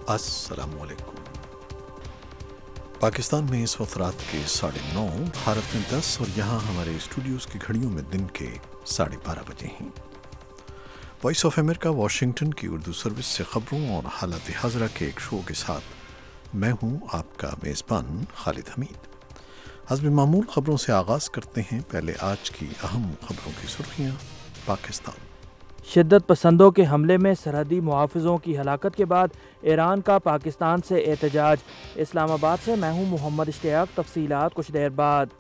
السلام علیکم۔ پاکستان میں اس وقت رات کے 9:30، بھارت میں 10 اور یہاں ہمارے اسٹوڈیوز کی گھڑیوں میں دن کے 12:30 بجے ہیں۔ وائس آف امریکہ واشنگٹن کی اردو سروس سے خبروں اور حالات حاضرہ کے ایک شو کے ساتھ میں ہوں آپ کا میزبان خالد حمید۔ حسب معمول خبروں سے آغاز کرتے ہیں۔ پہلے آج کی اہم خبروں کی سرخیاں۔ پاکستان شدت پسندوں کے حملے میں سرحدی محافظوں کی ہلاکت کے بعد ایران کا پاکستان سے احتجاج۔ اسلام آباد سے میں ہوں محمد اشتیاق، تفصیلات کچھ دیر بعد۔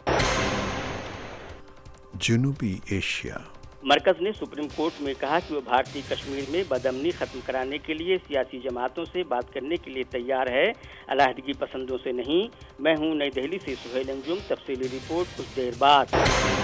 جنوبی ایشیا، مرکز نے سپریم کورٹ میں کہا کہ وہ بھارتی کشمیر میں بدامنی ختم کرانے کے لیے سیاسی جماعتوں سے بات کرنے کے لیے تیار ہے، علیحدگی پسندوں سے نہیں۔ میں ہوں نئی دہلی سے سہیل انجم، تفصیلی رپورٹ کچھ دیر بعد۔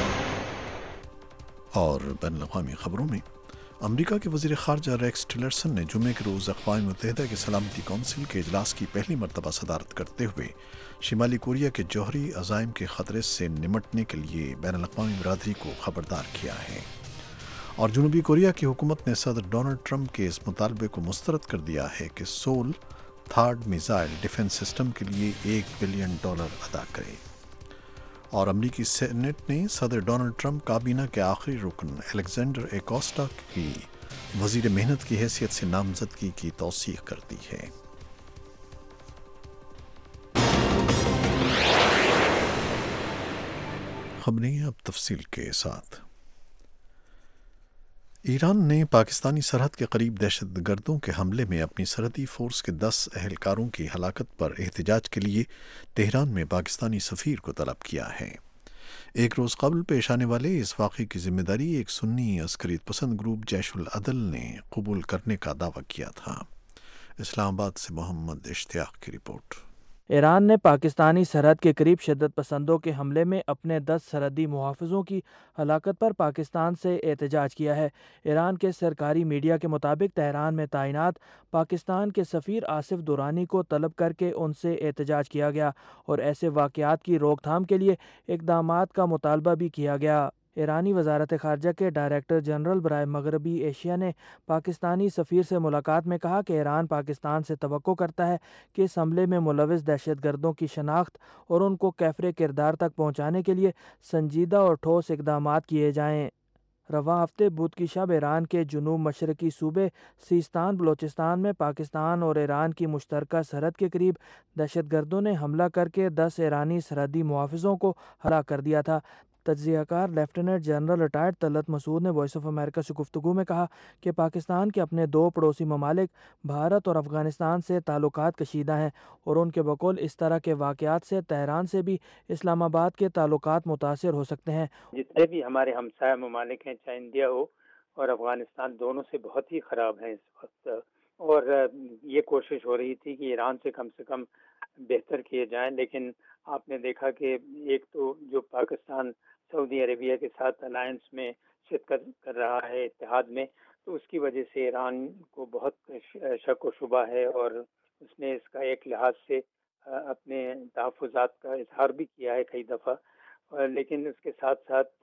اور بین الاقوامی خبروں میں امریکہ کے وزیر خارجہ ریکس ٹلرسن نے جمعے کے روز اقوام متحدہ کے سلامتی کونسل کے اجلاس کی پہلی مرتبہ صدارت کرتے ہوئے شمالی کوریا کے جوہری عزائم کے خطرے سے نمٹنے کے لیے بین الاقوامی برادری کو خبردار کیا ہے، اور جنوبی کوریا کی حکومت نے صدر ڈونلڈ ٹرمپ کے اس مطالبے کو مسترد کر دیا ہے کہ سول تھارڈ میزائل ڈیفنس سسٹم کے لیے $1 بلین ادا کرے۔ اور امریکی سینیٹ نے صدر ڈونلڈ ٹرمپ کابینہ کے آخری رکن الیگزینڈر ایکوسٹا کی وزیر محنت کی حیثیت سے نامزدگی کی توثیق کر دی ہے۔ خبریں اب تفصیل کے ساتھ۔ ایران نے پاکستانی سرحد کے قریب دہشت گردوں کے حملے میں اپنی سرحدی فورس کے 10 اہلکاروں کی ہلاکت پر احتجاج کے لیے تہران میں پاکستانی سفیر کو طلب کیا ہے۔ ایک روز قبل پیش آنے والے اس واقعے کی ذمہ داری ایک سنی عسکریت پسند گروپ جیش العدل نے قبول کرنے کا دعویٰ کیا تھا۔ اسلام آباد سے محمد اشتیاق کی رپورٹ۔ ایران نے پاکستانی سرحد کے قریب شدت پسندوں کے حملے میں اپنے 10 سرحدی محافظوں کی ہلاکت پر پاکستان سے احتجاج کیا ہے۔ ایران کے سرکاری میڈیا کے مطابق تہران میں تعینات پاکستان کے سفیر آصف درانی کو طلب کر کے ان سے احتجاج کیا گیا اور ایسے واقعات کی روک تھام کے لیے اقدامات کا مطالبہ بھی کیا گیا۔ ایرانی وزارت خارجہ کے ڈائریکٹر جنرل برائے مغربی ایشیا نے پاکستانی سفیر سے ملاقات میں کہا کہ ایران پاکستان سے توقع کرتا ہے کہ اس حملے میں ملوث دہشت گردوں کی شناخت اور ان کو کیفر کردار تک پہنچانے کے لیے سنجیدہ اور ٹھوس اقدامات کیے جائیں۔ رواں ہفتے بدھ کی شب ایران کے جنوب مشرقی صوبے سیستان بلوچستان میں پاکستان اور ایران کی مشترکہ سرحد کے قریب دہشت گردوں نے حملہ کر کے 10 ایرانی سرحدی محافظوں کو ہلاک کر دیا تھا۔ تجزیہ کار lieutenant general retired Talat Masood نے وائس آف امریکہ سے گفتگو میں کہا کہ پاکستان کے اپنے 2 پڑوسی ممالک بھارت اور افغانستان سے تعلقات کشیدہ ہیں، اور ان کے بقول اس طرح کے واقعات سے تہران سے بھی اسلام آباد کے تعلقات متاثر ہو سکتے ہیں۔ جتنے بھی ہمارے ہمسایہ ممالک ہیں، چاہے انڈیا ہو اور افغانستان، دونوں سے بہت ہی خراب ہیں اس وقت، اور یہ کوشش ہو رہی تھی کہ ایران سے کم بہتر کیے جائیں، لیکن آپ نے دیکھا کہ ایک تو جو پاکستان سعودی عربیہ کے ساتھ الائنس میں شرکت کر رہا ہے، اتحاد میں، تو اس کی وجہ سے ایران کو بہت شک و شبہ ہے، اور اس نے اس کا ایک لحاظ سے اپنے تحفظات کا اظہار بھی کیا ہے کئی دفعہ، لیکن اس کے ساتھ ساتھ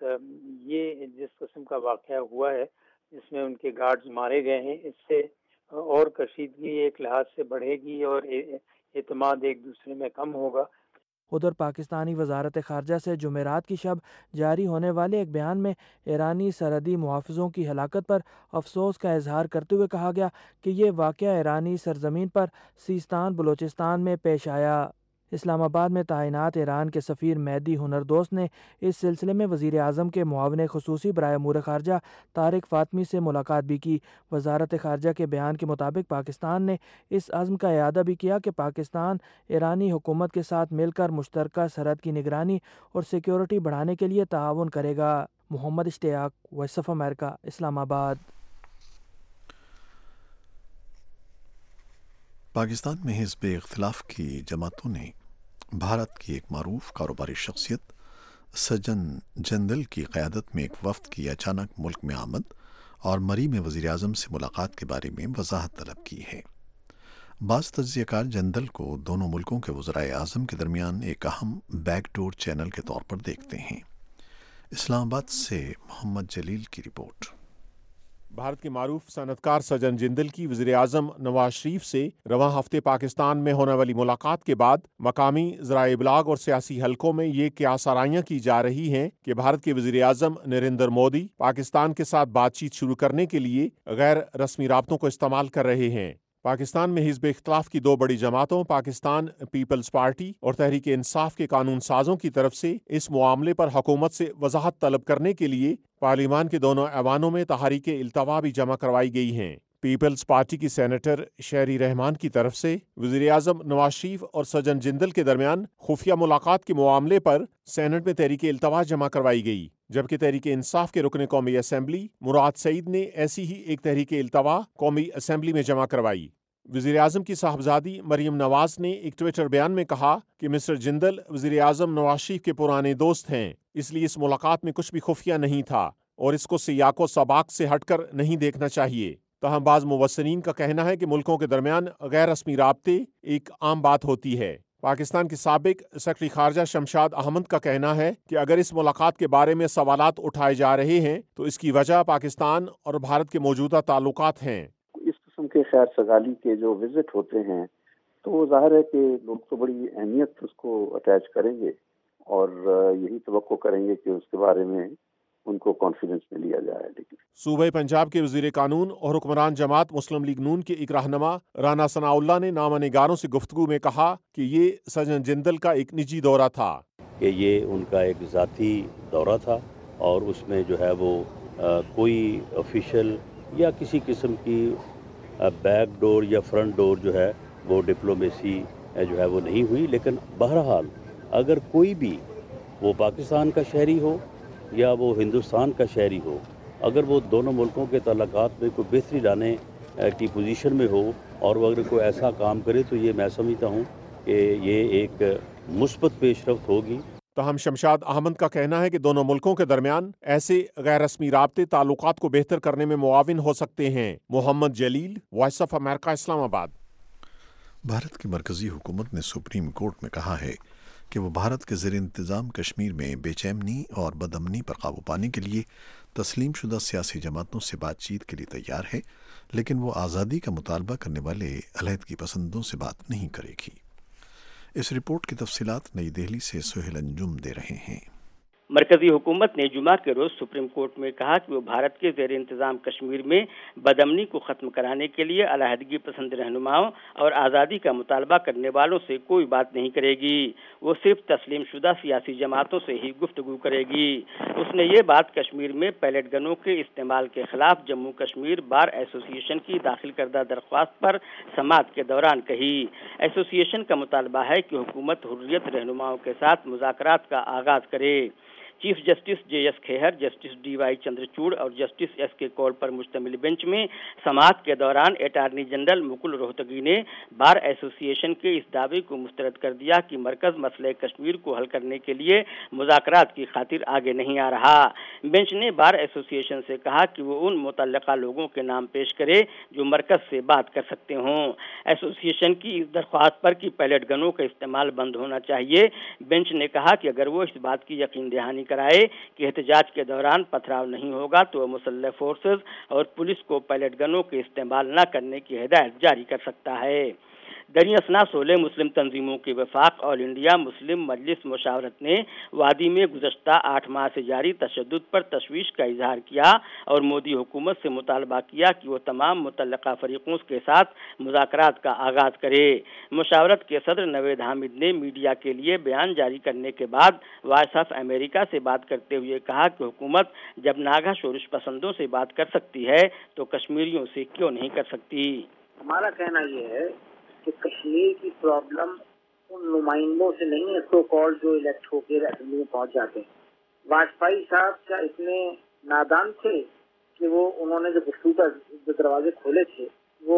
یہ جس قسم کا واقعہ ہوا ہے جس میں ان کے گارڈز مارے گئے ہیں، اس سے اور کشیدگی ایک لحاظ سے بڑھے گی اور اعتماد ایک دوسرے میں کم ہوگا۔ ادھر پاکستانی وزارت خارجہ سے جمعرات کی شب جاری ہونے والے ایک بیان میں ایرانی سرحدی محافظوں کی ہلاکت پر افسوس کا اظہار کرتے ہوئے کہا گیا کہ یہ واقعہ ایرانی سرزمین پر سیستان بلوچستان میں پیش آیا۔ اسلام آباد میں تعینات ایران کے سفیر مہدی ہنردوست نے اس سلسلے میں وزیر اعظم کے معاون خصوصی برائے امور خارجہ طارق فاطمی سے ملاقات بھی کی۔ وزارت خارجہ کے بیان کے مطابق پاکستان نے اس عزم کا اعادہ بھی کیا کہ پاکستان ایرانی حکومت کے ساتھ مل کر مشترکہ سرحد کی نگرانی اور سیکیورٹی بڑھانے کے لیے تعاون کرے گا۔ محمد اشتیاق، وائس آف امریکہ، اسلام آباد۔ پاکستان میں حزب اختلاف کی جماعتوں نے بھارت کی ایک معروف کاروباری شخصیت سجن جندل کی قیادت میں ایک وفد کی اچانک ملک میں آمد اور مری میں وزیر اعظم سے ملاقات کے بارے میں وضاحت طلب کی ہے۔ بعض تجزیہ کار جندل کو دونوں ملکوں کے وزرائے اعظم کے درمیان ایک اہم بیک ڈور چینل کے طور پر دیکھتے ہیں۔ اسلام آباد سے محمد جلیل کی رپورٹ۔ भारत के मारूफ सनतकार सजन जिंदल की वज़ीर आज़म नवाज शरीफ से रवां हफ्ते पाकिस्तान में होने वाली मुलाकात के बाद मकामी ज़राए इबलाग और सियासी हलकों में ये क्यास आराइयां की जा रही हैं कि भारत के वज़ीर आज़म नरेंद्र मोदी पाकिस्तान के साथ बातचीत शुरू करने के लिए गैर रस्मी राब्तों को इस्तेमाल कर रहे हैं। पाकिस्तान में हिज़्ब इख्तिलाफ की दो बड़ी जमातों पाकिस्तान पीपल्स पार्टी और तहरीक इंसाफ के कानून साजों की तरफ से इस मामले पर हुकूमत से वजाहत तलब करने के लिए पार्लिमान के दोनों ऐवानों में तहरीक इल्तवा भी जमा करवाई गई हैं। पीपल्स पार्टी की सेनेटर शहरी रहमान की तरफ से वज़ीर आज़म नवाज शरीफ और सजन जिंदल के दरमियान खुफिया मुलाकात के मामले पर सेनेट में तहरीक इल्तवा जमा करवाई गई, जबकि तहरीक इंसाफ के रुकन कौमी असम्बली मुराद सईद ने ऐसी ही एक तहरीक इल्तवा कौमी असम्बली में जमा करवाई। वज़ीर आज़म की साहबजादी मरियम नवाज ने एक ट्विटर बयान में कहा कि मिस्टर जिंदल वज़ीर आज़म नवाज शरीफ के पुराने दोस्त हैं, इसलिए इस मुलाकात में कुछ भी खुफिया नहीं था और इसको सियाको सबाक से हटकर नहीं देखना चाहिए। तहम बाज़ मुबस्सिरीन का कहना है कि मुल्कों के दरमियान गैर रस्मी राब्ते एक आम बात होती है। पाकिस्तान के साबिक सेक्रेटरी खारजा शमशाद अहमद का कहना है कि अगर इस मुलाकात के बारे में सवालात उठाए जा रहे हैं तो इसकी वजह पाकिस्तान और भारत के मौजूदा ताल्लुकात हैं। इस किस्म के खैर सगाली के जो विजिट होते हैं तो जाहिर है कि लोग तो बड़ी अहमियत उसको अटैच करेंगे और यही तवक्को करेंगे कि उसके बारे में उनको कॉन्फिडेंस में लिया जाए। लेकिन सूबे पंजाब के वज़ीर कानून और हुक्मरान जमात मुस्लिम लीग नून के एक रहनुमा राना सनाउल्लाह ने नामनिगारों से गुफ्तगू में कहा कि ये सजन जिंदल का एक निजी दौरा था, कि ये उनका एक ज़ाती दौरा था और उसमें जो है वो कोई ऑफिशियल या किसी किस्म की बैक डोर या फ्रंट डोर जो है वो डिप्लोमेसी जो है वो नहीं हुई। लेकिन बहरहाल अगर कोई भी वो पाकिस्तान का शहरी हो या वो हिंदुस्तान का शहरी हो, अगर वो दोनों मुल्कों के ताल्लुकात में कोई बेहतरी लाने की पोजीशन में हो और वो अगर कोई ऐसा काम करे तो ये मैं समझता हूँ कि ये एक मुस्बत पेशरफ्त होगी। तहम शमशाद अहमद का कहना है कि दोनों मुल्कों के दरमियान ऐसे गैर रस्मी राब्ते ताल्लुकात को बेहतर करने में मुआविन हो सकते हैं। Mohammad Jalil, Voice of America, Islamabad. Bharat की मरकजी हुकूमत ने सुप्रीम कोर्ट में कहा है कि वो भारत के ज़ेर इंतज़ाम कश्मीर में बेचैनी और बदअमनी पर काबू पाने के लिए तस्लीम शुदा सियासी जमातों से बातचीत के लिए तैयार है, लेकिन वो आज़ादी का मुतालबा करने वाले अलहदगी पसंदों से बात नहीं करेगी। इस रिपोर्ट की तफसीलात नई दिल्ली से सुहेल अंजुम दे रहे हैं। मरकजी हुकूमत ने जुमा के रोज सुप्रीम कोर्ट में कहा कि वो भारत के ज़ेर इंतज़ाम कश्मीर में बदअमनी को ख़त्म कराने के लिए अलहदगी पसंद रहनुमाओं और आज़ादी का मुतालबा करने वालों से कोई बात नहीं करेगी, वो सिर्फ तस्लीम शुदा सियासी जमातों से ही गुफ्तगू करेगी। उसने ये बात कश्मीर में पैलेट गनों के इस्तेमाल के खिलाफ जम्मू कश्मीर बार एसोसिएशन की दाखिल करदा दरख्वास्त पर समाअत के दौरान कही। एसोसिएशन का मुतालबा है कि हुकूमत हुर्रियत रहनुमाओं के साथ मुज़ाकरात का आगाज़ करे। Chief justice J S. Khehar, justice D Y. Chandrachud और जस्टिस एस.के. कौल पर मुश्तमिल बेंच में समाअत के दौरान अटॉर्नी जनरल मुकुल रोहतगी ने बार एसोसिएशन के इस दावे को मुस्तरद कर दिया कि मरकज मसले कश्मीर को हल करने के लिए मुज़ाकरात की खातिर आगे नहीं आ रहा। बेंच ने बार एसोसिएशन से कहा कि वो उन मुतल्लका लोगों के नाम पेश करे जो मरकज से बात कर सकते हों। एसोसिएशन की इस दरख्वास्त पर कि पैलेट गनों का इस्तेमाल बंद होना चाहिए, बेंच ने कहा कि अगर वो इस बात की यकीन दहानी कराए कि एहतजाज के दौरान पथराव नहीं होगा तो वह मुसल्लह फोर्सेस और पुलिस को पैलेट गनों के इस्तेमाल न करने की हिदायत जारी कर सकता है। दरियासना 16 मुस्लिम तंजीमों के वफाक ऑल इंडिया मुस्लिम मजलिस मुशावरत ने वादी में गुज़श्ता 8 माह से जारी तशद्दुद पर तशवीश का इजहार किया और मोदी हुकूमत से मुतालबा किया कि वो तमाम मुतल्लका फरीकों के साथ मुज़ाकरात का आगाज़ करे। मुशावरत के सदर नवेद हामिद ने मीडिया के लिए बयान जारी करने के बाद वॉइस ऑफ अमेरिका से बात करते हुए कहा कि हुकूमत जब नागा शोरिश पसंदों से बात कर सकती है तो कश्मीरियों से क्यों नहीं कर सकती। हमारा कहना ये है कि कश्मीर की प्रॉब्लम उन नुमाइंदों से नहीं है सो कॉल्ड जो इलेक्ट होकर असेंबली में पहुंच जाते हैं। वाजपेयी साहब क्या इतने नादान थे कि वो उन्होंने जो गुफ्तगू का जो दरवाजे खोले थे वो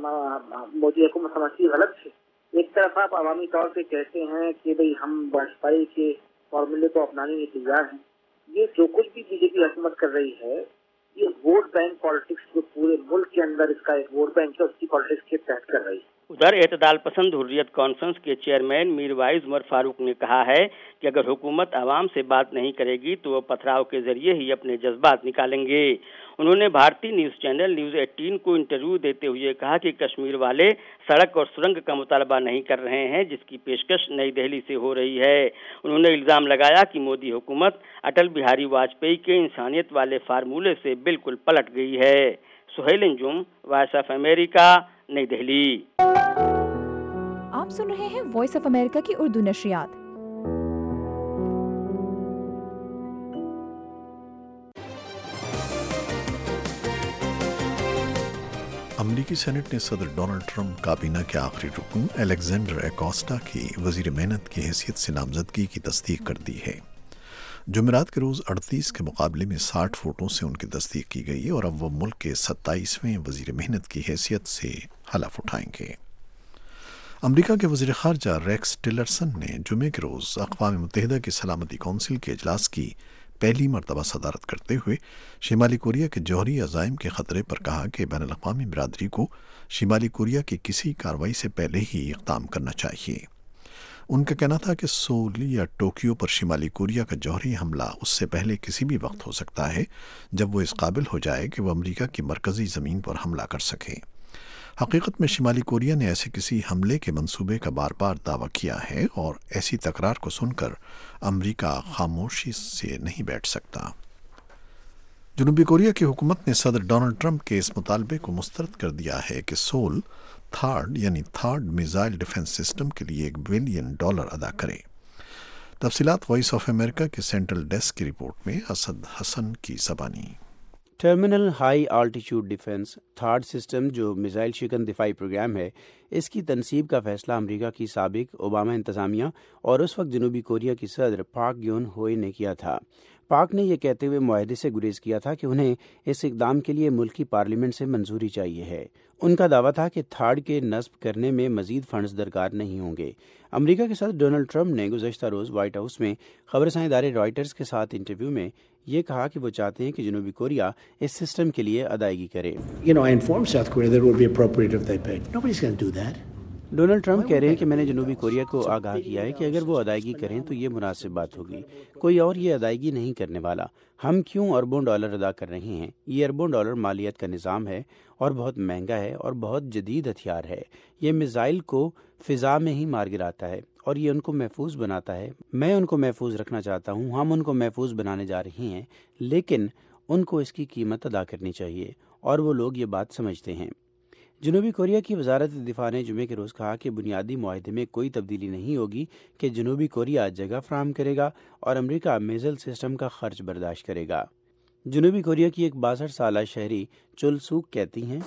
मोदी हुकूमत समझती गलत थे। एक तरफ आप अवामी तौर पे कहते हैं कि भाई हम वाजपेयी के फॉर्मूले को अपनाने के तैयार हैं, ये जो कुछ भी बीजेपी हुकूमत कर रही है ये वोट बैंक पॉलिटिक्स जो पूरे मुल्क के अंदर इसका एक वोट बैंक है उसकी पॉलिटिक्स के तहत कर रही है। صدر اعتدال پسند حریت کانفرنس کے چیئرمین میر وائز عمر فاروق نے کہا ہے کہ اگر حکومت عوام سے بات نہیں کرے گی تو وہ پتھراؤ کے ذریعے ہی اپنے جذبات نکالیں گے۔ انہوں نے بھارتی نیوز چینل نیوز 18 کو انٹرویو دیتے ہوئے کہا کہ کشمیر والے سڑک اور سرنگ کا مطالبہ نہیں کر رہے ہیں، جس کی پیشکش نئی دہلی سے ہو رہی ہے۔ انہوں نے الزام لگایا کہ مودی حکومت اٹل بہاری واجپئی کے انسانیت والے فارمولے سے بالکل پلٹ گئی ہے۔ Sohail Anjum, Voice of America, نئی دہلی۔ آپ سن رہے ہیں وائس آف امریکہ کی اردو نشریات۔ امریکی سینٹ نے صدر ڈونلڈ ٹرمپ کابینہ کے آخری رکن الیگزینڈر ایکوسٹا کی وزیر محنت کی حیثیت سے نامزدگی کی تصدیق کر دی ہے۔ جمعرات کے روز 38 کے مقابلے میں 60 ووٹوں سے ان کی تصدیق کی گئی اور اب وہ ملک کے 27ویں وزیر محنت کی حیثیت سے حلف اٹھائیں گے۔ امریکہ کے وزیر خارجہ ریکس ٹلرسن نے جمعے کے روز اقوام متحدہ کی سلامتی کونسل کے اجلاس کی پہلی مرتبہ صدارت کرتے ہوئے شمالی کوریا کے جوہری عزائم کے خطرے پر کہا کہ بین الاقوامی برادری کو شمالی کوریا کی کسی کارروائی سے پہلے ہی اقدام کرنا چاہیے۔ ان کا کہنا تھا کہ سول یا ٹوکیو پر شمالی کوریا کا جوہری حملہ اس سے پہلے کسی بھی وقت ہو سکتا ہے جب وہ اس قابل ہو جائے کہ وہ امریکہ کی مرکزی زمین پر حملہ کر سکے۔ حقیقت میں شمالی کوریا نے ایسے کسی حملے کے منصوبے کا بار بار دعویٰ کیا ہے اور ایسی تکرار کو سن کر امریکہ خاموشی سے نہیں بیٹھ سکتا۔ جنوبی کوریا کی حکومت نے صدر ڈونلڈ ٹرمپ کے اس مطالبے کو مسترد کر دیا ہے کہ سول تھرڈ میزائل ڈیفنس سسٹم کے لیے $1 بلین ادا کرے۔ تفصیلات وائس آف امریکہ کے سینٹرل ڈیسک کی رپورٹ میں اسد حسن کی زبانی۔ Terminal high altitude defence THAAD system جو میزائل شکن دفاعی پروگرام ہے، اس کی تنصیب کا فیصلہ امریکا کی سابق اوباما انتظامیہ اور اس وقت جنوبی کوریا کی صدر پاک گیون ہوئے نے کیا تھا۔ پاک نے یہ کہتے ہوئے معاہدے سے گریز کیا تھا کہ انہیں اس اقدام کے لیے ملکی پارلیمنٹ سے منظوری چاہیے ہے۔ ان کا دعویٰ تھا کہ تھرڈ کے نصب کرنے میں مزید فنڈز درکار نہیں ہوں گے۔ امریکہ کے صدر ڈونلڈ ٹرمپ نے گزشتہ روز وائٹ ہاؤس میں خبررساں ادارے رائٹرز کے ساتھ انٹرویو میں یہ کہا کہ وہ چاہتے ہیں کہ جنوبی کوریا اس سسٹم کے لیے ادائیگی کرے۔ ڈونلڈ ٹرمپ کہہ رہے ہیں کہ میں نے جنوبی کوریا کو آگاہ کیا ہے کہ اگر وہ ادائیگی کریں تو یہ مناسب بات ہوگی، کوئی اور یہ ادائیگی نہیں کرنے والا۔ ہم کیوں اربوں ڈالر ادا کر رہے ہیں؟ یہ اربوں ڈالر مالیت کا نظام ہے اور بہت مہنگا ہے اور بہت جدید ہتھیار ہے۔ یہ میزائل کو فضا میں ہی مار گراتا ہے اور یہ ان کو محفوظ بناتا ہے۔ میں ان کو محفوظ رکھنا چاہتا ہوں، ہم ان کو محفوظ بنانے جا رہے ہیں، لیکن ان کو اس کی قیمت ادا کرنی چاہیے اور وہ لوگ یہ بات سمجھتے ہیں۔ جنوبی کوریا کی وزارت دفاع نے جمعے کے روز کہا کہ بنیادی معاہدے میں کوئی تبدیلی نہیں ہوگی کہ جنوبی کوریا جگہ فراہم کرے گا اور امریکہ میزائل سسٹم کا خرچ برداشت کرے گا۔ جنوبی کوریا کی ایک 62 سالہ شہری چول سوک کہتی ہیں،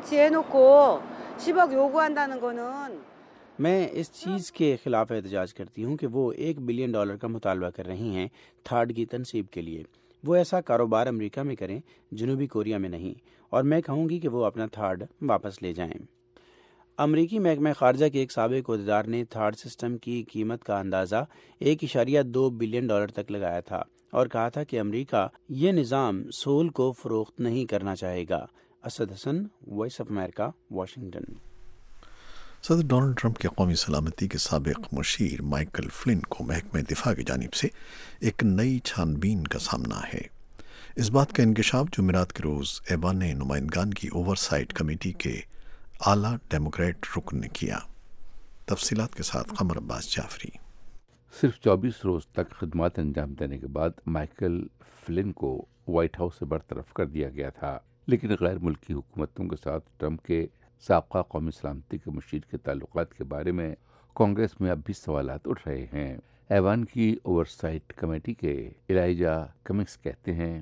میں اس چیز کے خلاف احتجاج کرتی ہوں کہ وہ $1 بلین کا مطالبہ کر رہی ہیں تھرڈ کی تنصیب کے لیے۔ وہ ایسا کاروبار امریکہ میں کریں، جنوبی کوریا میں نہیں، اور میں کہوں گی کہ وہ اپنا تھرڈ واپس لے جائیں۔ امریکی محکمہ خارجہ کے ایک سابق عہدیدار نے تھرڈ سسٹم کی قیمت کا اندازہ $1.2 بلین تک لگایا تھا اور کہا تھا کہ امریکہ یہ نظام سول کو فروخت نہیں کرنا چاہے گا۔ Asad Hasan, Voice of America, Washington. صدر ڈونلڈ ٹرمپ کے قومی سلامتی کے سابق مشیر مائیکل فلن کو محکمہ دفاع کی جانب سے ایک نئی چھان بین کا سامنا ہے۔ اس بات کا انکشاف جمعرات کے روز ایوان نمائندگان کی اوور سائٹ کمیٹی کے اعلیٰ ڈیموکریٹ رکن نے کیا۔ تفصیلات کے ساتھ قمر عباس جعفری۔ صرف 24 روز تک خدمات انجام دینے کے بعد مائیکل فلن کو وائٹ ہاؤس سے برطرف کر دیا گیا تھا، لیکن غیر ملکی حکومتوں کے ساتھ ٹرمپ کے سابقہ قومی سلامتی کے مشیر کے تعلقات کے بارے میں کانگریس میں اب بھی سوالات اٹھ رہے ہیں۔ ایوان کی اوور سائٹ کمیٹی کے ایلائجا کمنگس کہتے ہیں،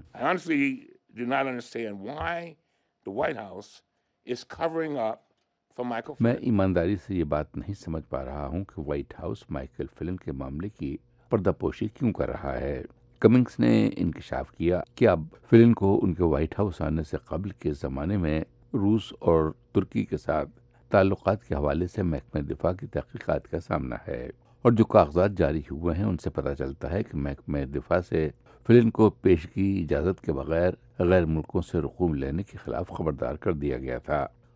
میں ایمانداری سے یہ بات نہیں سمجھ پا رہا ہوں کہ وائٹ ہاؤس مائیکل فلن کے معاملے کی پردہ پوشی کیوں کر رہا ہے۔ کمنگس نے انکشاف کیا کہ اب فلن کو ان کے وائٹ ہاؤس آنے سے قبل کے زمانے میں روس اور ترکی کے ساتھ تعلقات کے حوالے سے محکمہ دفاع کی تحقیقات کا سامنا ہے، اور جو کاغذات جاری ہوئے ہیں ان سے پتہ چلتا ہے کہ محکمہ دفاع سے فلن کو پیشگی اجازت کے بغیر غیر ملکوں سے رقوم لینے کے خلاف خبردار کر دیا گیا تھا،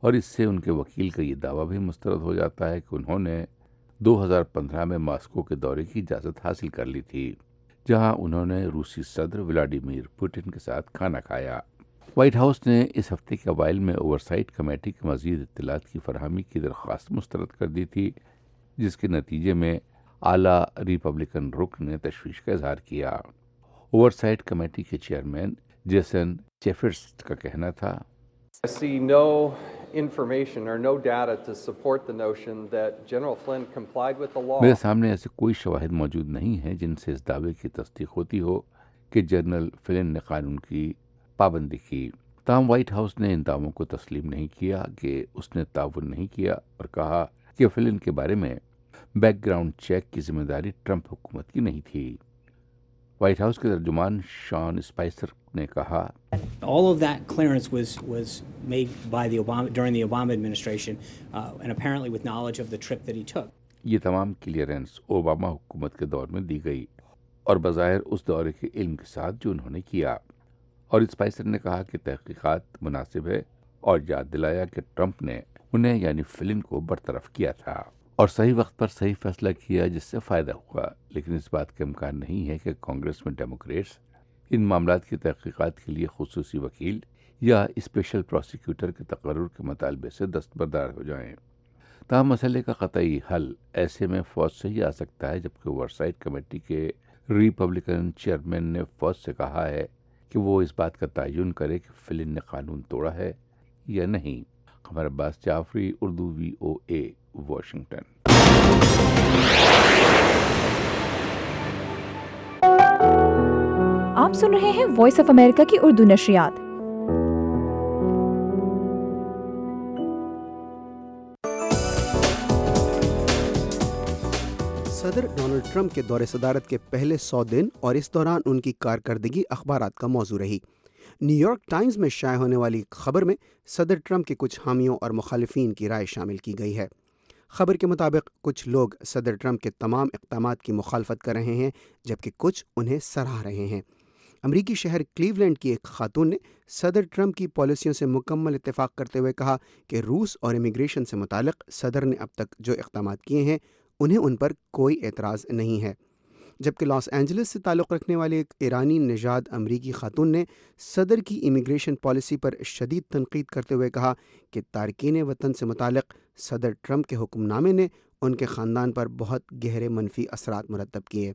اور اس سے ان کے وکیل کا یہ دعویٰ بھی مسترد ہو جاتا ہے کہ انہوں نے 2015 میں ماسکو کے دورے کی اجازت حاصل کر لی تھی، جہاں انہوں نے روسی صدر ولادیمیر پوٹن کے ساتھ کھانا کھایا۔ وائٹ ہاؤس نے اس ہفتے کے اوائل میں اوورسائٹ کمیٹی کی مزید اطلاعات کی فراہمی کی درخواست مسترد کر دی تھی، جس کے نتیجے میں اعلیٰ ریپبلکن رکن نے تشویش کا اظہار کیا۔ اوورسائٹ کمیٹی کے چیئرمین جیسن چیفرس کا کہنا تھا، I see no information or no data to support the notion that General Flynn complied with the law. میرے سامنے ایسے کوئی شواہد موجود نہیں ہیں جن سے اس دعوے کی تصدیق ہوتی ہو کہ جنرل فلن نے قانون کی پابندی کی۔ تاہم وائٹ ہاؤس نے ان دعووں کو تسلیم نہیں کیا کہ اس نے تعاون نہیں کیا اور کہا کہ فلن کے بارے میں بیک گراؤنڈ چیک کی ذمہ داری ٹرمپ حکومت کی نہیں تھی۔ وائٹ ہاؤس کے ترجمان شان اسپائسر نے کہا، All of that clearance was made by during the Obama administration, and apparently with knowledge of the trip that he took. یہ تمام کلیئرنس اوباما حکومت کے دور میں دی گئی اور بظاہر اس دورے کے علم کے ساتھ جو انہوں نے کیا۔ اور اسپائسر نے کہا کہ تحقیقات مناسب ہے اور یاد دلایا کہ ٹرمپ نے انہیں یعنی فلن کو برطرف کیا تھا اور صحیح وقت پر صحیح فیصلہ کیا جس سے فائدہ ہوا، لیکن اس بات کا امکان نہیں ہے کہ کانگریس میں ڈیموکریٹس ان معاملات کی تحقیقات کے لیے خصوصی وکیل یا اسپیشل پروسیکیوٹر کے تقرر کے مطالبے سے دستبردار ہو جائیں۔ تاہم مسئلے کا قطعی حل ایسے میں فوج سے ہی آ سکتا ہے جبکہ اوورسائٹ کمیٹی کے ریپبلکن چیئرمین نے فوج سے کہا ہے کہ وہ اس بات کا تعین کرے کہ فلن نے قانون توڑا ہے یا نہیں۔ Qamar Abbas Jafri, Urdu VOA، Washington. آپ سن رہے ہیں وائس آف امریکہ کی اردو نشریات۔ صدر ڈونلڈ ٹرمپ کے دور صدارت کے پہلے 100 دن اور اس دوران ان کی کارکردگی اخبارات کا موضوع رہی۔ نیو یارک ٹائمز میں شائع ہونے والی خبر میں صدر ٹرمپ کے کچھ حامیوں اور مخالفین کی رائے شامل کی گئی ہے۔ خبر کے مطابق کچھ لوگ صدر ٹرمپ کے تمام اقدامات کی مخالفت کر رہے ہیں جبکہ کچھ انہیں سراہ رہے ہیں۔ امریکی شہر کلیولینڈ کی ایک خاتون نے صدر ٹرمپ کی پالیسیوں سے مکمل اتفاق کرتے ہوئے کہا کہ روس اور امیگریشن سے متعلق صدر نے اب تک جو اقدامات کیے ہیں انہیں ان پر کوئی اعتراض نہیں ہے، جبکہ لاس اینجلس سے تعلق رکھنے والے ایک ایرانی نژاد امریکی خاتون نے صدر کی امیگریشن پالیسی پر شدید تنقید کرتے ہوئے کہا کہ تارکین وطن سے متعلق صدر ٹرمپ کے حکم نامے نے ان کے خاندان پر بہت گہرے منفی اثرات مرتب کیے۔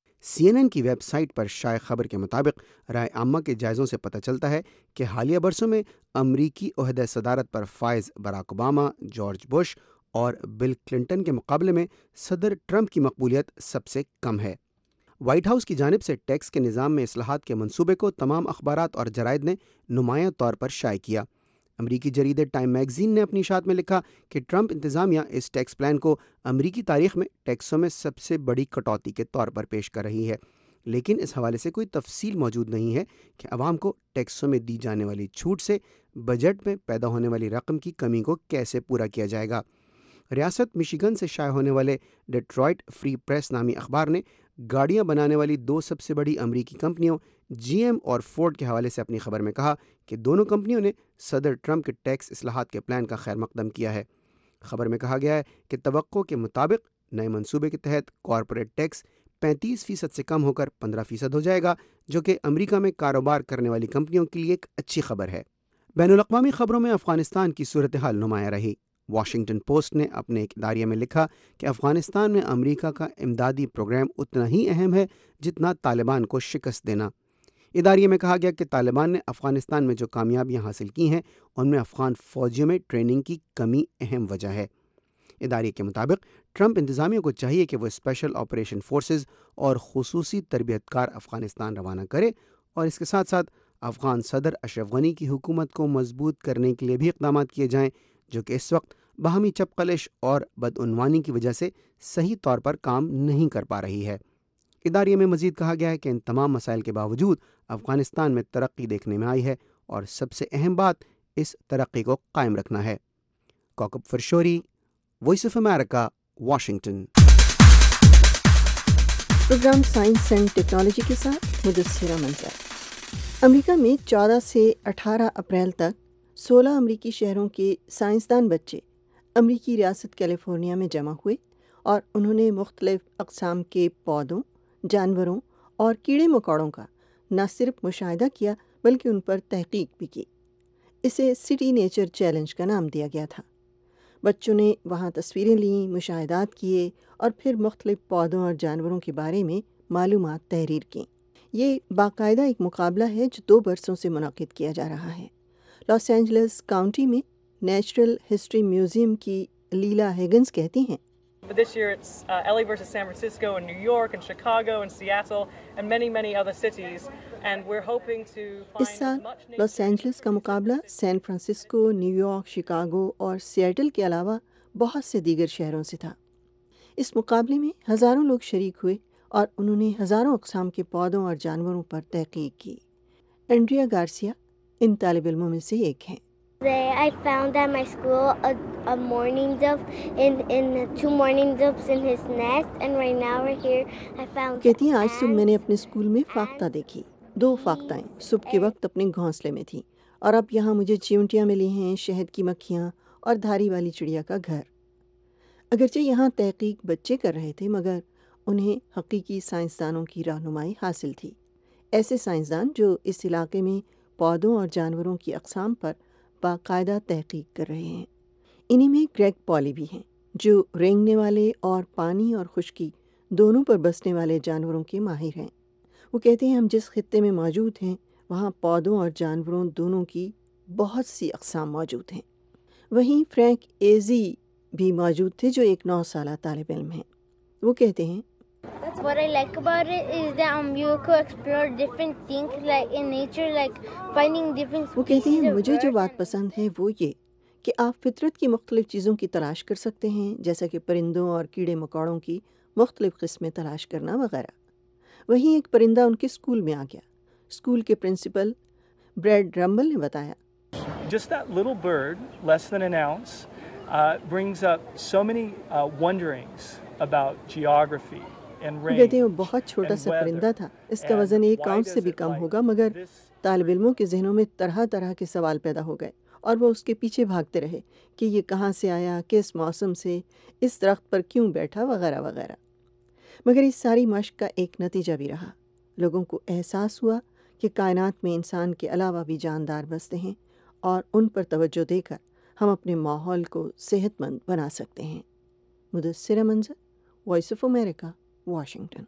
CNN کی ویب سائٹ پر شائع خبر کے مطابق رائے عامہ کے جائزوں سے پتہ چلتا ہے کہ حالیہ برسوں میں امریکی عہدہ صدارت پر فائز براک اوباما، جارج بش اور بل کلنٹن کے مقابلے میں صدر ٹرمپ کی مقبولیت سب سے کم ہے۔ وائٹ ہاؤس کی جانب سے ٹیکس کے نظام میں اصلاحات کے منصوبے کو تمام اخبارات اور جرائد نے نمایاں طور پر شائع کیا۔ امریکی جریدے ٹائم میگزین نے اپنی اشاعت میں لکھا کہ ٹرمپ انتظامیہ اس ٹیکس پلان کو امریکی تاریخ میں ٹیکسوں میں سب سے بڑی کٹوتی کے طور پر پیش کر رہی ہے، لیکن اس حوالے سے کوئی تفصیل موجود نہیں ہے کہ عوام کو ٹیکسوں میں دی جانے والی چھوٹ سے بجٹ میں پیدا ہونے والی رقم کی کمی کو کیسے پورا کیا جائے گا۔ ریاست مشیگن سے شائع ہونے والے ڈیٹرائٹ فری پریس نامی اخبار نے گاڑیاں بنانے والی 2 سب سے بڑی امریکی کمپنیوں GM اور فورڈ کے حوالے سے اپنی خبر میں کہا کہ دونوں کمپنیوں نے صدر ٹرمپ کے ٹیکس اصلاحات کے پلان کا خیر مقدم کیا ہے۔ خبر میں کہا گیا ہے کہ توقع کے مطابق نئے منصوبے کے تحت کارپوریٹ ٹیکس 35% سے کم ہو کر 15% ہو جائے گا، جو کہ امریکہ میں کاروبار کرنے والی کمپنیوں کے لیے ایک اچھی خبر ہے۔ بین الاقوامی خبروں میں افغانستان کی صورتحال نمایاں رہی۔ واشنگٹن پوسٹ نے اپنے ایک اداریہ میں لکھا کہ افغانستان میں امریکہ کا امدادی پروگرام اتنا ہی اہم ہے جتنا طالبان کو شکست دینا۔ اداریے میں کہا گیا کہ طالبان نے افغانستان میں جو کامیابیاں حاصل کی ہیں ان میں افغان فوجیوں میں ٹریننگ کی کمی اہم وجہ ہے۔ ادارے کے مطابق ٹرمپ انتظامیہ کو چاہیے کہ وہ اسپیشل آپریشن فورسز اور خصوصی تربیت کار افغانستان روانہ کرے اور اس کے ساتھ ساتھ افغان صدر اشرف غنی کی حکومت کو مضبوط کرنے کے لیے بھی اقدامات کیے جائیں، جو کہ اس وقت باہمی چپقلش اور بدعنوانی کی وجہ سے صحیح طور پر کام نہیں کر پا رہی ہے۔ اداریے میں مزید کہا گیا ہے کہ ان تمام مسائل کے باوجود افغانستان میں ترقی دیکھنے میں آئی ہے اور سب سے اہم بات اس ترقی کو قائم رکھنا ہے۔ Kaukab Farshori, Voice of America, Washington. Program science and technology کے ساتھ مدثرہ منظر۔ امریکہ میں 14 سے 18 اپریل تک 16 امریکی شہروں کے سائنسدان بچے امریکی ریاست کیلیفورنیا میں جمع ہوئے اور انہوں نے مختلف اقسام کے پودوں، جانوروں اور کیڑے مکوڑوں کا نہ صرف مشاہدہ کیا بلکہ ان پر تحقیق بھی کی۔ اسے سٹی نیچر چیلنج کا نام دیا گیا تھا۔ بچوں نے وہاں تصویریں لیں، مشاہدات کیے اور پھر مختلف پودوں اور جانوروں کے بارے میں معلومات تحریر کیں۔ یہ باقاعدہ ایک مقابلہ ہے جو 2 برسوں سے منعقد کیا جا رہا ہے۔ لاس اینجلس کاؤنٹی میں نیچرل ہسٹری میوزیم کی لیلا ہیگنز کہتی ہیں، But this year it's LA versus San Francisco and New York and Chicago and Seattle and many other cities, and we're hoping to find اس سال لاس Angeles کا مقابلہ San Francisco, New York, Chicago اور Seattle کے علاوہ بہت سے دیگر شہروں سے تھا۔ اس مقابلے میں ہزاروں لوگ شریک ہوئے اور انہوں نے ہزاروں اقسام کے پودوں اور جانوروں پر تحقیق کی۔ اینڈریا گارسیا ان طالب علموں میں سے ایک ہیں۔ I found at my school a mourning dove in 2 mourning doves in his nest, and right now we're here. I found کہتی ہیں آج صبح میں نے اپنے اسکول میں فاختہ دیکھی، 2 فاختائیں صبح کے وقت اپنے گھونسلے میں تھیں، اور اب یہاں مجھے چیونٹیاں ملی ہیں، شہد کی مکھیاں اور دھاری والی چڑیا کا گھر۔ اگرچہ یہاں تحقیق بچے کر رہے تھے مگر انہیں حقیقی سائنسدانوں کی رہنمائی حاصل تھی، ایسے سائنسدان جو اس علاقے میں پودوں اور جانوروں کی اقسام پر باقاعدہ تحقیق کر رہے ہیں۔ انہی میں گریگ پالی بھی ہیں جو رینگنے والے اور پانی اور خشکی دونوں پر بسنے والے جانوروں کے ماہر ہیں۔ وہ کہتے ہیں ہم جس خطے میں موجود ہیں وہاں پودوں اور جانوروں دونوں کی بہت سی اقسام موجود ہیں۔ وہیں فرینک ایزی بھی موجود تھے جو ایک 9 سالہ طالب علم ہیں۔ وہ کہتے ہیں What I like about it is that you could explore different things like in nature, like finding different وہ کہتے species ہیں of مجھے جو birds. بات پسند ہے وہ یہ کہ آپ فطرت کی مختلف چیزوں کی تلاش کر سکتے ہیں، جیسا کہ پرندوں اور کیڑے مکوڑوں کی مختلف قسمیں تلاش کرنا وغیرہ۔ وہیں ایک پرندہ ان کے اسکول میں آ گیا۔ اسکول کے پرنسپل بریڈ رمبل نے بتایا، Just that little bird, less than an ounce, brings up so many wonderings about geography and وہ rain کہتے ہیں وہ بہت چھوٹا and سا پرندہ weather. تھا، اس کا وزن 1 اونس سے بھی کم ہوگا، مگر طالب علموں کے ذہنوں میں طرح طرح کے سوال پیدا ہو گئے اور وہ اس کے پیچھے بھاگتے رہے کہ یہ کہاں سے آیا، کس موسم سے، اس درخت پر کیوں بیٹھا وغیرہ وغیرہ۔ مگر اس ساری مشق کا ایک نتیجہ بھی رہا، لوگوں کو احساس ہوا کہ کائنات میں انسان کے علاوہ بھی جاندار بستے ہیں اور ان پر توجہ دے کر ہم اپنے ماحول کو صحت مند بنا سکتے ہیں۔ مدثرہ منظر، وائس آف امریکہ، واشنگٹن۔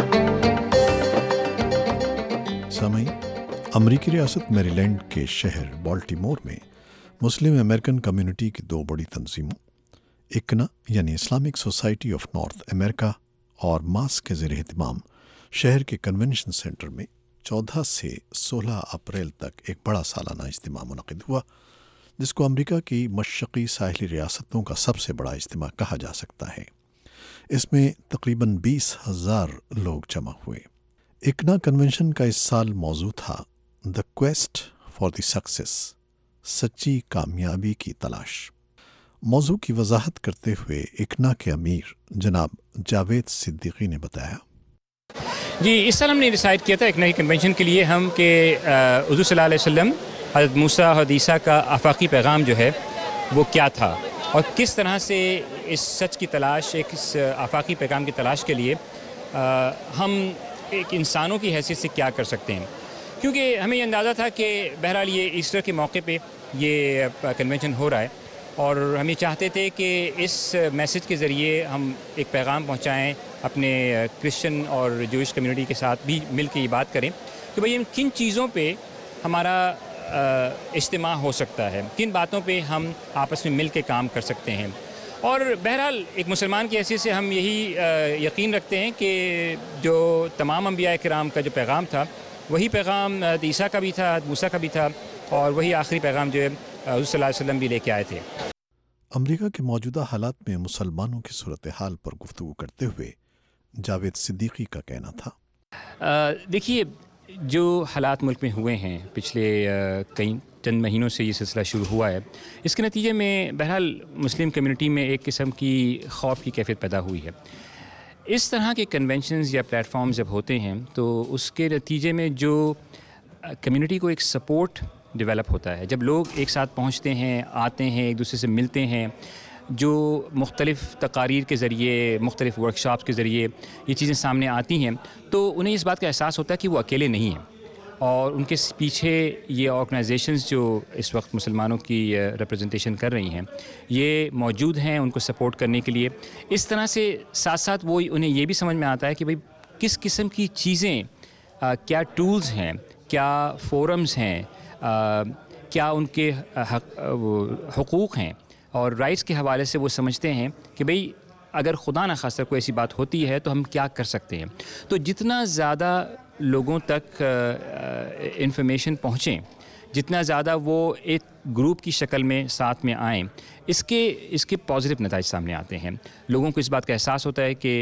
سامعین، امریکی ریاست میری لینڈ کے شہر بالٹیمور میں مسلم امریکن کمیونٹی کی 2 بڑی تنظیموں اکنا یعنی Islamic Society of North America اور ماس کے زیر اہتمام شہر کے کنونشن سینٹر میں 14 سے 16 اپریل تک ایک بڑا سالانہ اجتماع منعقد ہوا، جس کو امریکہ کی مشرقی ساحلی ریاستوں کا سب سے بڑا اجتماع کہا جا سکتا ہے۔ اس میں تقریباً 20,000 لوگ جمع ہوئے۔ اکنا کنونشن کا اس سال موضوع تھا the quest for the success, سچی کامیابی کی تلاش۔ موضوع کی وضاحت کرتے ہوئے اکنا کے امیر جناب جاوید صدیقی نے بتایا، جی اس سال ہم نے ڈیسائیڈ کیا تھا ایک نئی کنونشن کے لیے ہم کہ حضور صلی اللہ علیہ وسلم، حضرت موسیٰ اور عیسیٰ کا آفاقی پیغام جو ہے وہ کیا تھا اور کس طرح سے اس سچ کی تلاش، ایک اس آفاقی پیغام کی تلاش کے لیے ہم ایک انسانوں کی حیثیت سے کیا کر سکتے ہیں، کیونکہ ہمیں یہ اندازہ تھا کہ بہرحال یہ ایسٹر کے موقع پہ یہ کنونشن ہو رہا ہے اور ہم یہ چاہتے تھے کہ اس میسج کے ذریعے ہم ایک پیغام پہنچائیں اپنے کرسچن اور جوئش کمیونٹی کے ساتھ بھی مل کے یہ بات کریں کہ بھئی کن چیزوں پہ ہمارا اجتماع ہو سکتا ہے، کن باتوں پہ ہم آپس میں مل کے کام کر سکتے ہیں۔ اور بہرحال ایک مسلمان کی حیثیت سے ہم یہی یقین رکھتے ہیں کہ جو تمام انبیاء کرام کا جو پیغام تھا وہی پیغام عیسیٰ کا بھی تھا، موسیٰ کا بھی تھا، اور وہی آخری پیغام جو ہے حضور صلی اللہ علیہ وسلم بھی لے کے آئے تھے۔ امریکہ کے موجودہ حالات میں مسلمانوں کی صورتحال پر گفتگو کرتے ہوئے جاوید صدیقی کا کہنا تھا، دیکھیے جو حالات ملک میں ہوئے ہیں پچھلے چند مہینوں سے یہ سلسلہ شروع ہوا ہے، اس کے نتیجے میں بہرحال مسلم کمیونٹی میں ایک قسم کی خوف کی کیفیت پیدا ہوئی ہے۔ اس طرح کے کنونشنز یا پلیٹ فارمز جب ہوتے ہیں تو اس کے نتیجے میں جو کمیونٹی کو ایک سپورٹ ڈیولپ ہوتا ہے. جب لوگ ایک ساتھ پہنچتے ہیں, آتے ہیں, ایک دوسرے سے ملتے ہیں, جو مختلف تقاریر کے ذریعے, مختلف ورکشاپس کے ذریعے یہ چیزیں سامنے آتی ہیں, تو انہیں اس بات کا احساس ہوتا ہے کہ وہ اکیلے نہیں ہیں, اور ان کے پیچھے یہ آرگنائزیشنز جو اس وقت مسلمانوں کی ریپرزنٹیشن کر رہی ہیں یہ موجود ہیں ان کو سپورٹ کرنے کے لیے. اس طرح سے ساتھ ساتھ وہ انہیں یہ بھی سمجھ میں آتا ہے کہ بھئی کس قسم کی چیزیں, کیا ٹولز ہیں, کیا فورمز ہیں, کیا ان کے حقوق ہیں اور رائٹس کے حوالے سے وہ سمجھتے ہیں کہ بھئی اگر خدا نہ خواستہ کوئی ایسی بات ہوتی ہے تو ہم کیا کر سکتے ہیں. تو جتنا زیادہ لوگوں تک انفارمیشن پہنچیں, جتنا زیادہ وہ ایک گروپ کی شکل میں ساتھ میں آئیں, اس کے پازیٹیو نتائج سامنے آتے ہیں. لوگوں کو اس بات کا احساس ہوتا ہے کہ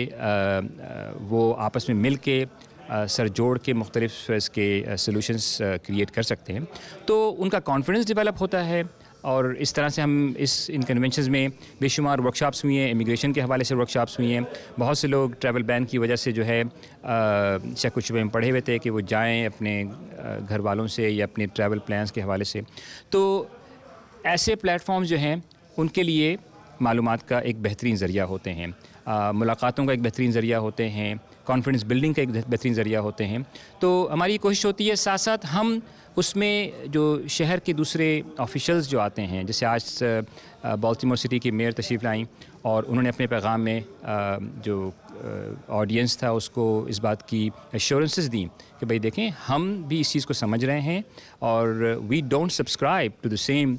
وہ آپس میں مل کے سر جوڑ کے مختلف اس کے سلوشنز کریٹ کر سکتے ہیں, تو ان کا کانفیڈنس ڈیولپ ہوتا ہے. اور اس طرح سے ہم ان کنونشنز میں بے شمار ورکشاپس ہوئی ہیں, امیگریشن کے حوالے سے ورکشاپس ہوئی ہیں. بہت سے لوگ ٹریول بین کی وجہ سے جو ہے شک و شبے میں پڑھے ہوئے تھے کہ وہ جائیں اپنے گھر والوں سے یا اپنے ٹریول پلانس کے حوالے سے. تو ایسے پلیٹ فارمز جو ہیں ان کے لیے معلومات کا ایک بہترین ذریعہ ہوتے ہیں, ملاقاتوں کا ایک بہترین ذریعہ ہوتے ہیں, کانفیڈنس بلڈنگ کا ایک بہترین ذریعہ ہوتے ہیں. تو ہماری کوشش ہوتی ہے ساتھ ساتھ ہم اس میں جو شہر کے دوسرے آفیشلز جو آتے ہیں, جیسے آج بالٹیمور سٹی کی میئر تشریف لائیں اور انہوں نے اپنے پیغام میں جو آڈینس تھا اس کو اس بات کی ایشورنسز دیں کہ بھئی دیکھیں ہم بھی اس چیز کو سمجھ رہے ہیں اور we don't subscribe to the same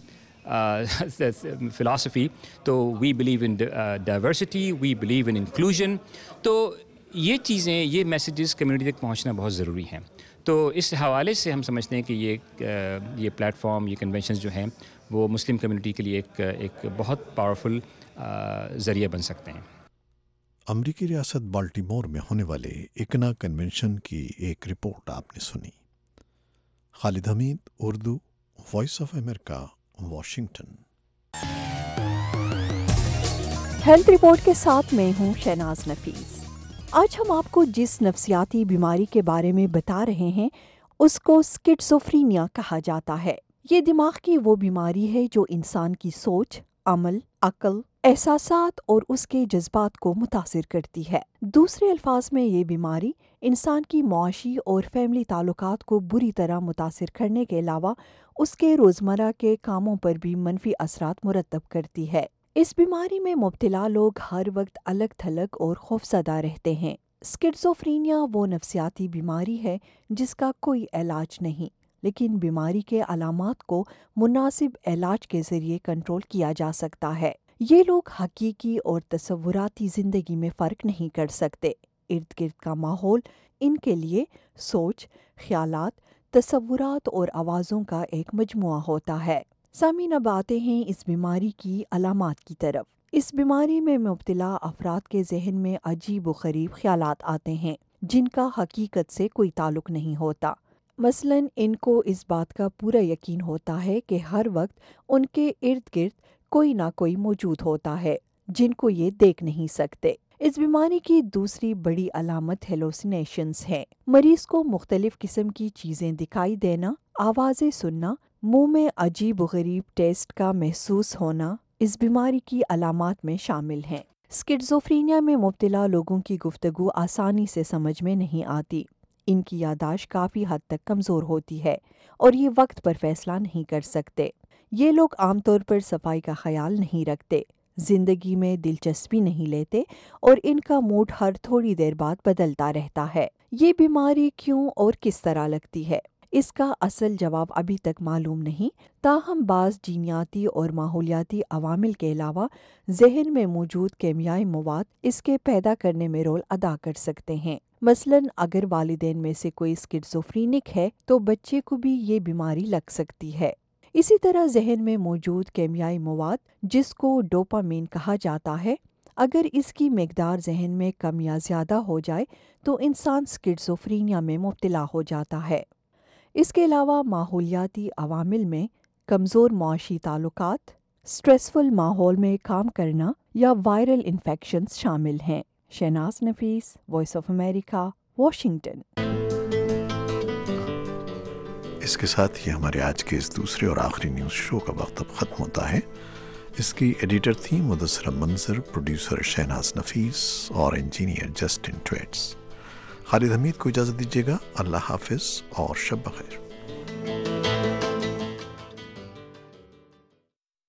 philosophy. تو we believe in diversity, we believe in inclusion. تو یہ چیزیں, یہ میسیجز کمیونٹی تک پہنچنا بہت ضروری ہیں. تو اس حوالے سے ہم سمجھتے ہیں کہ یہ پلیٹ فارم, یہ کنونشنز جو ہیں وہ مسلم کمیونٹی کے لیے ایک بہت پاورفل ذریعہ بن سکتے ہیں. امریکی ریاست بالٹیمور میں ہونے والے اکنا کنونشن کی ایک رپورٹ آپ نے سنی. Khalid Hamid, Urdu, Voice of America, Washington. Health report کے ساتھ میں ہوں شہناز نفیس. آج ہم آپ کو جس نفسیاتی بیماری کے بارے میں بتا رہے ہیں اس کو اسکیزوفرینیا کہا جاتا ہے. یہ دماغ کی وہ بیماری ہے جو انسان کی سوچ, عمل, عقل, احساسات اور اس کے جذبات کو متاثر کرتی ہے. دوسرے الفاظ میں یہ بیماری انسان کی معاشی اور فیملی تعلقات کو بری طرح متاثر کرنے کے علاوہ اس کے روزمرہ کے کاموں پر بھی منفی اثرات مرتب کرتی ہے. اس بیماری میں مبتلا لوگ ہر وقت الگ تھلگ اور خوفزدہ رہتے ہیں. اسکیزوفرینیا وہ نفسیاتی بیماری ہے جس کا کوئی علاج نہیں، لیکن بیماری کے علامات کو مناسب علاج کے ذریعے کنٹرول کیا جا سکتا ہے. یہ لوگ حقیقی اور تصوراتی زندگی میں فرق نہیں کر سکتے. ارد گرد کا ماحول ان کے لیے سوچ، خیالات، تصورات اور آوازوں کا ایک مجموعہ ہوتا ہے. سامعین، اب آتے ہیں اس بیماری کی علامات کی طرف. اس بیماری میں مبتلا افراد کے ذہن میں عجیب و غریب خیالات آتے ہیں جن کا حقیقت سے کوئی تعلق نہیں ہوتا. مثلاً ان کو اس بات کا پورا یقین ہوتا ہے کہ ہر وقت ان کے ارد گرد کوئی نہ کوئی موجود ہوتا ہے جن کو یہ دیکھ نہیں سکتے. اس بیماری کی دوسری بڑی علامت ہیلوسینیشنز ہے. مریض کو مختلف قسم کی چیزیں دکھائی دینا، آوازیں سننا، منہ میں عجیب و غریب ٹیسٹ کا محسوس ہونا اس بیماری کی علامات میں شامل ہیں. اسکیزوفرینیا میں مبتلا لوگوں کی گفتگو آسانی سے سمجھ میں نہیں آتی. ان کی یادداشت کافی حد تک کمزور ہوتی ہے اور یہ وقت پر فیصلہ نہیں کر سکتے. یہ لوگ عام طور پر صفائی کا خیال نہیں رکھتے، زندگی میں دلچسپی نہیں لیتے اور ان کا موڈ ہر تھوڑی دیر بعد بدلتا رہتا ہے. یہ بیماری کیوں اور کس طرح لگتی ہے؟ اس کا اصل جواب ابھی تک معلوم نہیں، تاہم بعض جینیاتی اور ماحولیاتی عوامل کے علاوہ ذہن میں موجود کیمیائی مواد اس کے پیدا کرنے میں رول ادا کر سکتے ہیں. مثلاً اگر والدین میں سے کوئی اسکیزوفرینک ہے تو بچے کو بھی یہ بیماری لگ سکتی ہے. اسی طرح ذہن میں موجود کیمیائی مواد جس کو ڈوپامین کہا جاتا ہے، اگر اس کی مقدار ذہن میں کم یا زیادہ ہو جائے تو انسان اسکیزوفرینیا میں مبتلا ہو جاتا ہے. اس کے علاوہ ماحولیاتی عوامل میں کمزور معاشی تعلقات، سٹریسفل ماحول میں کام کرنا یا وائرل انفیکشنز شامل ہیں. Shahnaz Nafees, Voice of America, Washington. اس کے ساتھ ہی ہمارے آج کے اس دوسرے اور آخری نیوز شو کا وقت اب ختم ہوتا ہے۔ اس کی ایڈیٹر تھی مدثرہ منظر، پروڈیوسر شہناز نفیس اور engineer Justin Tweets. Khalid Hamid کو اجازت دیجیے گا۔ اللہ حافظ اور شب بخیر۔